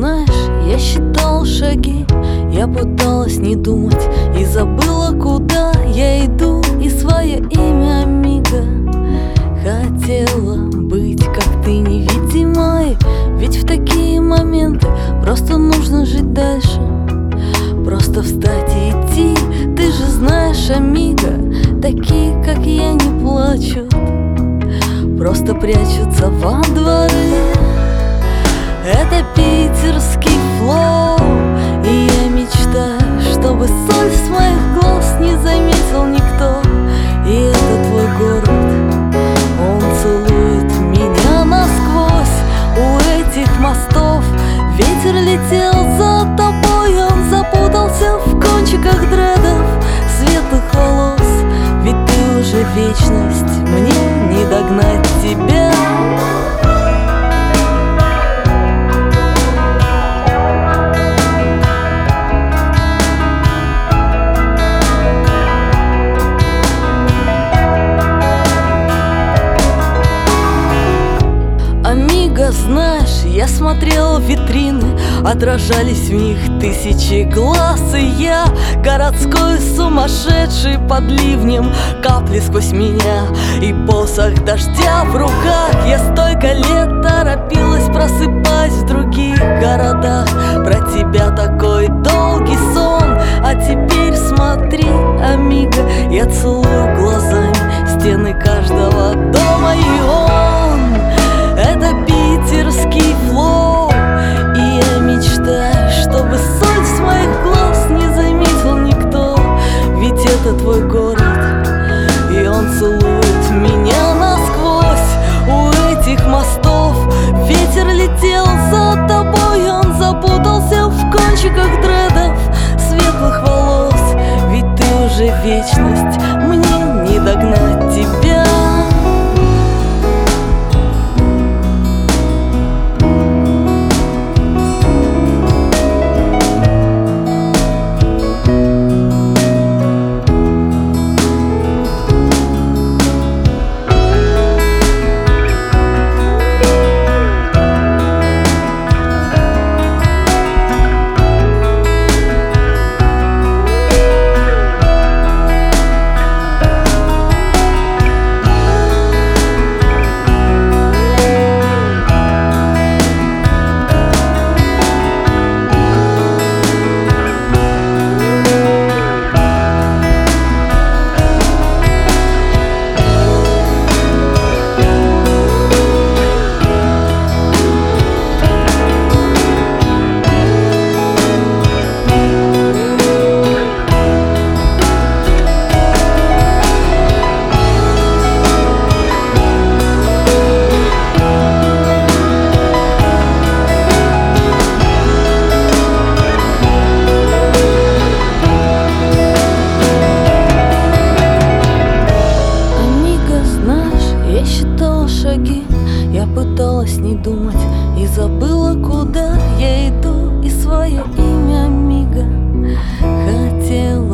знаешь, я считала шаги, я пыталась не думать и забыла, куда я иду, и свое имя Амиго. Хотела быть, как ты, невидимой, ведь в такие моменты просто нужно жить дальше. Просто встать и идти, ты же знаешь, Амиго, такие, как я, не плачут, просто прячутся во дворы. Это питерский флоу, и я мечтаю, чтобы соль с моих глаз не заметил никто. И это твой город, он целует меня насквозь. У этих мостов ветер летел за тобой, он запутался в кончиках дредов светлых волос. Ведь ты уже вечность, мне не догнать тебя. Знаешь, я смотрел в витрины, отражались в них тысячи глаз, и я, городской сумасшедший под ливнем, капли сквозь меня и посох дождя в руках. Я столько лет торопилась, просыпаясь в других городах. Про тебя такой долгий сон, а теперь смотри, Амиго, я целую глазами стены каждого дома, и он — это питерский флоу. И я мечтаю, чтобы соль с моих глаз не заметил никто. Ведь это твой город, и он целует меня насквозь. У этих мостов ветер летел за тобой, он запутался в кончиках дредов светлых волос. Ведь ты уже вечность, мне не догнать тебя. Я пыталась не думать и забыла, куда я иду, и свое имя Амиго. Хотела